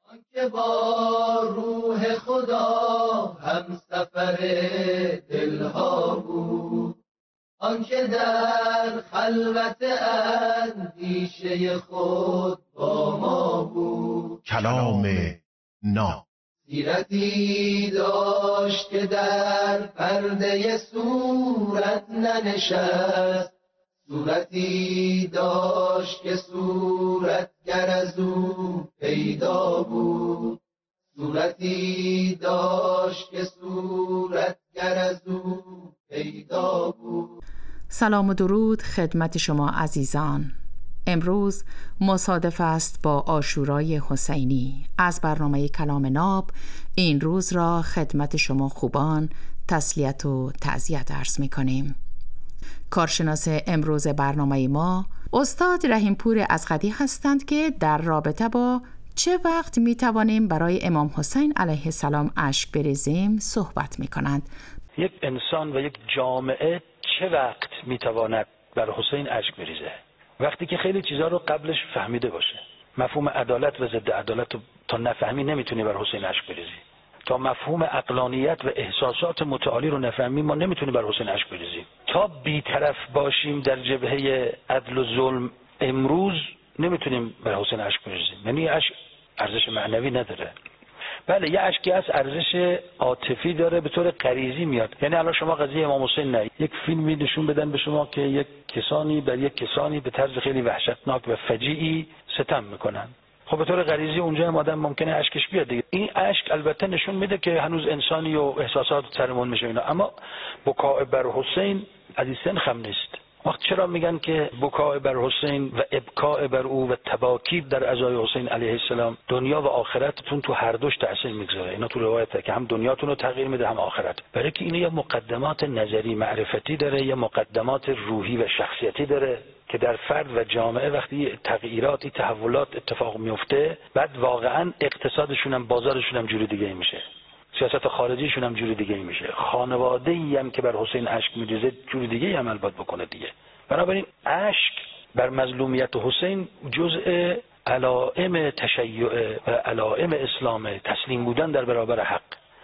آنکه با روح خدا هم سفر دلها بود، آنکه در خلوت اندیشه خود با ما بود. کلام ناب سیرتی داشت که در پرده صورت ننشست، صورتی داشت که صورتگر از او پیدا بود، صورتی داشت که صورتگر از او پیدا بود. سلام و درود خدمت شما عزیزان. امروز مصادف است با عاشورای حسینی. از برنامه کلام ناب این روز را خدمت شما خوبان تسلیت و تعزیت عرض می کنیم. کارشناس امروز برنامه ما استاد رحیمپور ازغدی هستند که در رابطه با چه وقت می توانیم برای امام حسین علیه السلام اشک بریزیم صحبت می کنند. یک انسان و یک جامعه چه وقت می تواند بر حسین اشک بریزه؟ وقتی که خیلی چیزها رو قبلش فهمیده باشه. مفهوم عدالت و ضد عدالت رو تا نفهمی نمیتونی بر حسین اشک بریزی. تا مفهوم عقلانیت و احساسات متعالی رو نفهمیم ما نمیتونیم بر حسین اشک بریزیم. تا بی‌طرف باشیم در جبهه عدل و ظلم امروز نمیتونیم بر حسین اشک بریزیم. یعنی اشک ارزش معنوی نداره. بله یه اشکی از ارزش عاطفی داره، به طور غریزی میاد. یعنی الان شما قضیه امام حسین نه، یک فیلمی نشون بدن به شما که یک کسانی بر یک کسانی به طرز خیلی وحشتناک و فجیعی ستم میکنن، خب به طور غریزی اونجا هم آدم ممکنه اشکش بیاد دیگه. این اشک البته نشون میده که هنوز انسانی و احساسات سرمون میشه اینا، اما بکاء بر حسین از این سنخم نیست. وقت چرا میگن که بکاء بر حسین و ابکاء بر او و تباکی در عزای حسین علیه السلام دنیا و آخرتتون تو هر دوش تأثیر میگذاره؟ اینا تو روایته که هم دنیاتون رو تغییر میده هم آخرت. برای که این یه مقدمات نظری معرفتی داره، یه مقدمات روحی و شخصیتی داره که در فرد و جامعه وقتی تغییراتی تحولات اتفاق میفته بعد واقعا اقتصادشون هم بازارشون هم جوری دیگه میشه، سیاست خارجیشون هم جوری دیگه میشه، خانواده‌ای هم که بر حسین اشک میریزه جوری دیگه عمل باید بکنه دیگه. بنابراین اشک بر مظلومیت حسین جزء علائم تشیع و علائم اسلام، تسلیم بودن در برابر حق.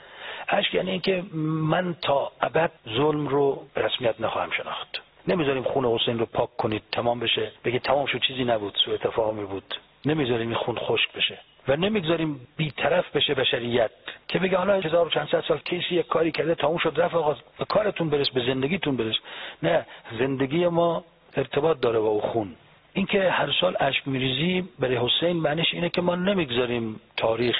اشک یعنی اینکه من تا ابد ظلم رو رسمیت نخواهم شناخت. نمیذاریم خون حسین رو پاک کنید تمام بشه، بگید تمام شد چیزی نبود، سوء تفاهمی بود. نمیذاریم این خون خشک بشه و نمیگذاریم بی‌طرف بشه بشریت که بگه حالا 1400 سال کسی یک کاری کرده تموم شد رفت، آقا به کارتون برس، به زندگیتون برس. نه، زندگی ما ارتباط داره با اون خون. اینکه هر سال اشک میریزیم برای حسین معنیش اینه که ما نمیگذاریم تاریخ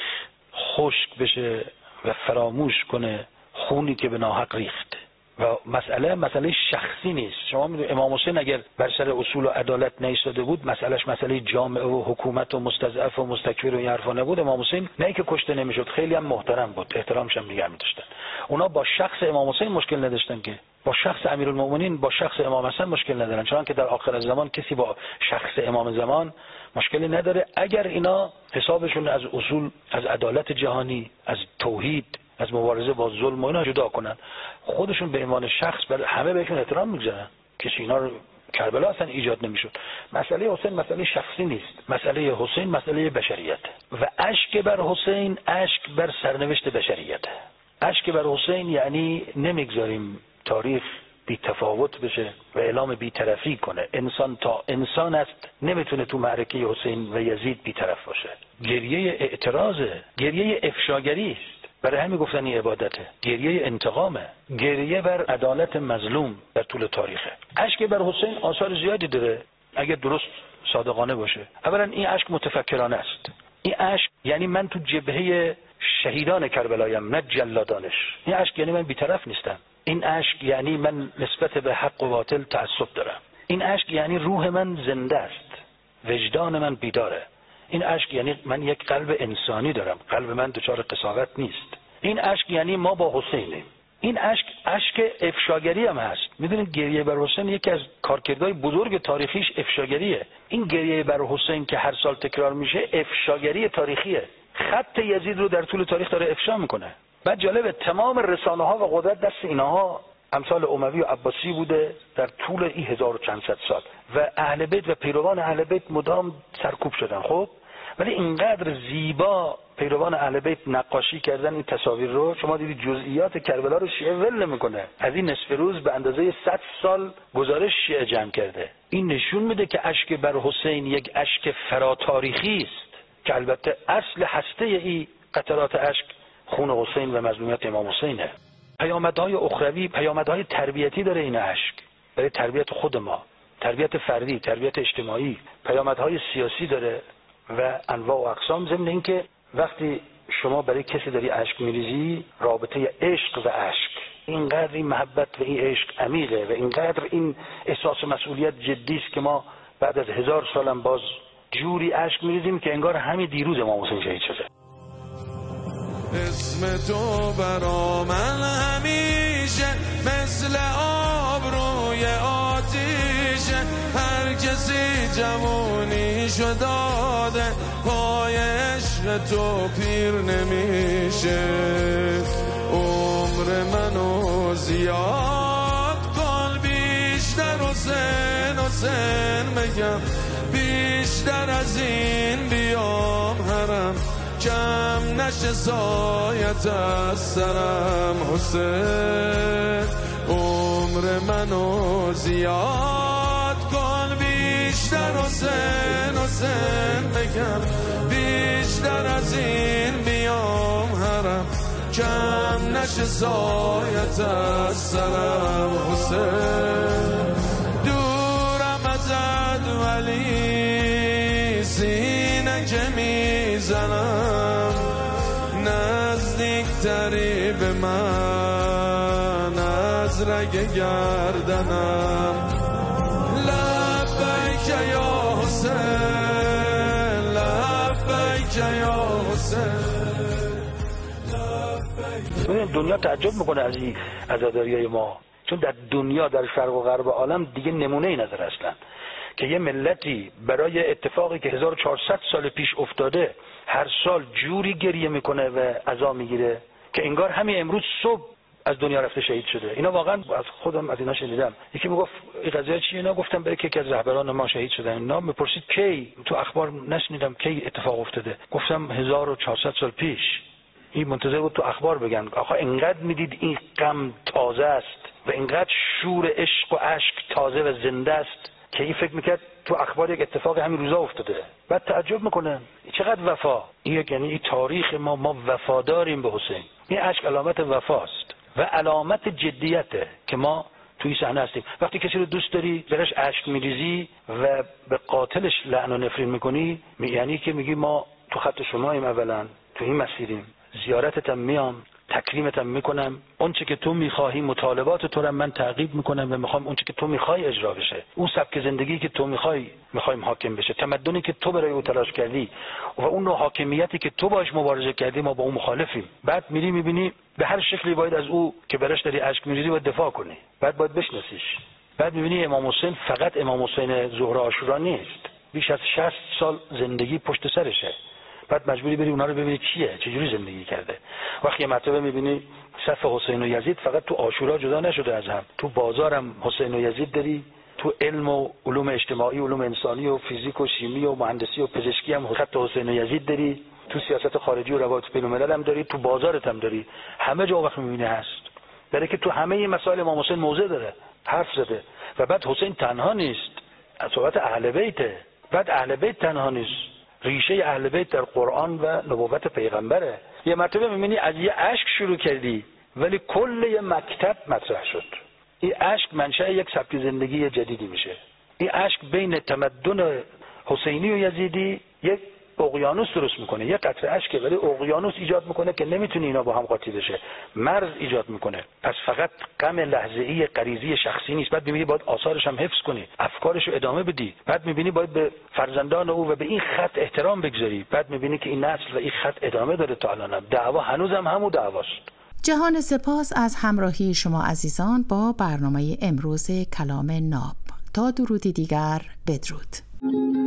خشک بشه و فراموش کنه خونی که به ناحق ریخت. و مسئله شخصی نیست. شما میدونید امام حسین اگر بر سر اصول و عدالت نایستاده بود، مسئله جامعه و حکومت و مستضعف و مستکبر و این حرفا نبود، امام حسین نه که کشته نمیشد، خیلی هم محترم بود، احترامش هم نگه می‌داشتن. اونا با شخص امام حسین مشکل نداشتن که با شخص امیرالمومنین، با شخص امام حسن مشکل ندارن، چون که در آخر زمان کسی با شخص امام زمان مشکلی نداره اگر اینا حسابشون از اصول، از عدالت جهانی، از توحید، از مبارزه با ظلم و اینا جدا کنن. خودشون به عنوان شخص بر همه بهشون احترام میگذارن. کسی اینا رو کربلا اصلا ایجاد نمیشد. مسئله حسین مسئله شخصی نیست، مسئله حسین مسئله بشریت و اشک بر حسین اشک بر سرنوشت بشریت. اشک بر حسین یعنی نمیگذاریم تاریخ بی تفاوت بشه و اعلام بی‌طرفی کنه. انسان تا انسان است، نمیتونه تو معرکه حسین و یزید بی‌طرف باشه. گریه اعتراضه، گریه افشاگری است. برای همین گفتن این عبادته، گریه انتقامه، گریه بر عدالت مظلوم در طول تاریخه. اشک بر حسین آثار زیادی داره اگر درست صادقانه باشه. اولا این اشک متفکرانه است. این اشک یعنی من تو جبهه شهیدان کربلایم، نه جلادانش. این اشک یعنی من بی‌طرف نیستم. این اشک یعنی من نسبت به حق و باطل تعصب دارم. این اشک یعنی روح من زنده است، وجدان من بیداره. این اشک یعنی من یک قلب انسانی دارم، قلب من دچار قساوت نیست. این اشک یعنی ما با حسینیم. این اشک افشاگری هم هست. میدونید گریه بر حسین یکی از کارکردهای بزرگ تاریخیش افشاگریه. این گریه بر حسین که هر سال تکرار میشه افشاگری تاریخیه. خط یزید رو در طول تاریخ داره افشا میکنه. بعد جالبه تمام رسانه ها و قدرت دست اینها امثال اموی و عباسی بوده در طول این 1400 سال و اهل بیت و پیروان اهل بیت مدام سرکوب شدن. خب ولی اینقدر زیبا پیروان اهل بیت نقاشی کردن این تصاویر رو، شما دیدید جزئیات کربلا رو شیعه ول نمیکنه. از این نصف روز به اندازه 100 سال گزارش شیعه جمع کرده. این نشون میده که اشک بر حسین یک اشک فراتاریخی است که البته اصل هسته این قطرات اشک خون حسین و مظلومیت امام حسینه. پیامدهای اخروی، پیامدهای تربیتی داره این اشک، برای تربیت خود ما، تربیت فردی، تربیت اجتماعی، پیامدهای سیاسی داره و انواع و اقسام. ضمن اینکه وقتی شما برای کسی داری اشک میریزی، رابطه عشق و اشک، اینقدر این محبت و این عشق عمیقه و اینقدر این احساس مسئولیت جدی است که ما بعد از 1000 سالم باز جوری اشک میریزیم که انگار همین دیروز امام حسین شهید شده. اسم تو برا من همیشه مثل آب روی آتیشه، هر کسی جوونیشو داده پای عشق تو پیر نمیشه. عمر منو زیاد کن بیشتر حسین حسین بگم، بیشتر از این بیام حرم کم نشه سایت از سرم حسین. عمر منو زیاد کن بیشتر حسین حسین بگم، بیشتر از این بیام حرم کم نشه سایت از سرم حسین. دورم ازت ولی سینه که میزنم، نزدیکتری به من از رگ گردنم. لبیک یا حسین، لبیک یا حسین. دنیا تعجب میکنه از این عزاداریای ما، چون در دنیا در شرق و غرب عالم دیگه نمونه ای نداره اصلا که یه ملتی برای اتفاقی که 1400 سال پیش افتاده هر سال جوری گریه میکنه و عزا میگیره که انگار همین امروز صبح از دنیا رفته شهید شده. اینا واقعا از خودم از اینا شنیدم. یکی میگفت این قضیه چیه؟ اینا گفتم برای که از رهبران ما شهید شدن. اینا میپرسید کی؟ تو اخبار نشنیدم کی اتفاق افتاده. گفتم 1400 سال پیش. این منتظر بود تو اخبار بگن. آخه اینقدر میدید این غم تازه است و اینقدر شور عشق و اشک تازه و زنده است که این فکر میکرد تو اخبار یک اتفاق همین روزا افتاده. بعد تعجب میکنه چقدر وفا. این یعنی این تاریخ ما وفاداریم به حسین. این اشک علامت وفاست و علامت جدیته که ما توی صحنه هستیم. وقتی کسی رو دوست داری درش اشک میریزی و به قاتلش لعن و نفرین میکنی، یعنی که میگی ما تو خط شماییم، اولا تو این مسیریم، زیارتتم میام، تکریمتم میکنم، اون چه که تو میخواهی مطالبات تو رو من تعقیب میکنم و میخوام اون چه که تو میخوای اجرا بشه. اون سبک زندگی که تو میخوایم حاکم بشه، تمدنی که تو برای او تلاش کردی و اون نوع حاکمیتی که تو باش مبارزه کردی ما با اون مخالفیم. بعد میری میبینی به هر شکلی باید از او که برش داری اشک میریزی باید دفاع کنی، بعد باید بشناسیش. بعد میبینی امام حسین فقط امام حسین ظهر عاشورا نیست، بیش از 60 سال زندگی پشت سرشه. بعد مجبوری بری اونا رو ببینی چیه، چجوری زندگی کرده. وقتی یه مرتبه میبینی صف حسین و یزید فقط تو عاشورا جدا نشده از هم، تو بازارم حسین و یزید داری، تو علم و علوم اجتماعی، علوم انسانی و فیزیک و شیمی و مهندسی و پزشکی هم خط حسین و یزید داری، تو سیاست خارجی و روابط بین‌الملل هم داری، تو بازارت هم داری، همه جا وقت میبینی هست. برای که تو همه این مسائل امام حسین موضع داره، حرف زده. و بعد حسین تنها نیست، از صحبت اهل بیته. بعد اهل بیت تنها نیست، ریشه اهل بیت در قرآن و نبوت پیغمبره. یه مرتبه میبینی از یه اشک شروع کردی ولی کل یه مکتب مطرح شد. این اشک منشأ یک سبک زندگی جدیدی میشه. این اشک بین تمدن حسینی و یزیدی یک اقیانوس درست میکنه، یک قطره اشکه ولی اقیانوس ایجاد میکنه که نمیتونه اینا با هم قاطی بشه، مرز ایجاد میکنه. پس فقط غم لحظه‌ای غریزی شخصی نیست. بعد میبینی باید آثارش هم حفظ کنی، افکارش رو ادامه بدی. بعد میبینی باید به فرزندان او و به این خط احترام بگذاری. بعد میبینی که این نسل و این خط ادامه داره تا الانم. دعوا هنوزم همون دعواست. جهان سپاس از همراهی شما عزیزان با برنامه امروز کلام ناب. تا درودی دیگر، بدرود.